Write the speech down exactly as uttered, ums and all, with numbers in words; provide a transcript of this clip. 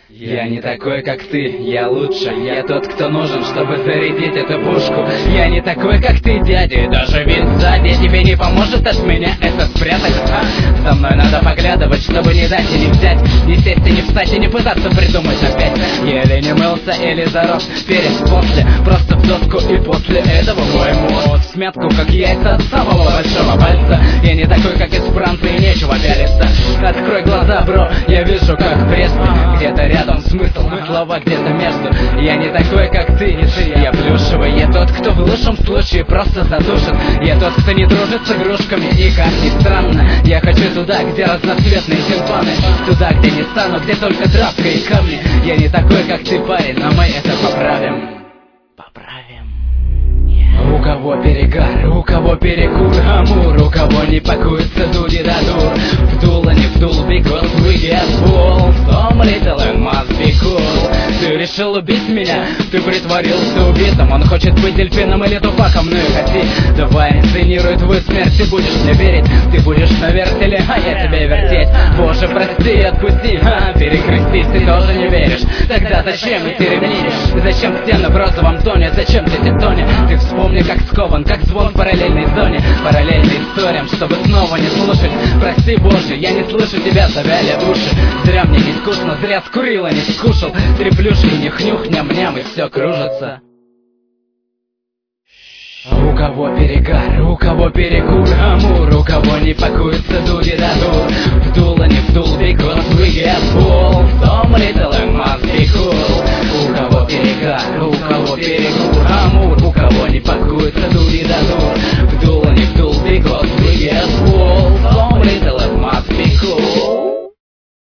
Я не такой, как ты, я лучше. Я тот, кто нужен, чтобы зарядить эту пушку. Я не такой, как ты, дядя, и даже вид сзади тебе не поможет от меня это спрятать. А? За мной надо поглядывать, чтобы не дать и не взять, не сесть и не встать и не пытаться придумать опять. Еле не мылся или зарос перед после, просто в доску, и после этого мой мозг в смятку, как яйца от самого большого пальца. Я не такой, как испранцы, и нечего пялиться. Открой глаза, бро, я вижу, как в Бресте. Где-то рядом смысл, слова где-то между. Я не такой, как ты, не ты, я плюшевый. Я тот, кто в лучшем случае просто задушен. Я тот, кто не дружит с игрушками. И как ни странно, я хочу туда, где разноцветные тюльпаны, туда, где не стану, где только травка и камни. Я не такой, как ты, парень, но мы это поправим. Поправим. У кого перегар, у кого перекур, амур, у кого не пакуется дуди да дур. Вдуло, не вдул, because we get full. Some little and must be cool. Ты решил убить меня, ты притворился убитым. Он хочет быть дельфином или тупаком, ну и хоти. Давай, инсценируй твою смерть, ты будешь мне верить. Ты будешь на вертеле, а я тебе вертеть. Боже, прости и отпусти, а, перекрестись, ты тоже не веришь. Тогда зачем эти ремни? Зачем стены в розовом тоне? Зачем ты тектоне? Ты вспомни, как скован, как звон в параллельной зоне. Параллельной историям, чтобы снова не слушать. Прости, Боже, я не слышу тебя, завяли уши. Зря мне не скучно, зря скурила, не скушал. Три плюшки, нюх-нюх, ням-ням, и все кружится. У кого перегар, у кого перекур, амур, у кого не пакуется дуди да дур. Вдуло, не вдул, because we get full. Some little and must be cool. У кого перегар, у кого перекур, амур, у кого не пакуется дуди да дур.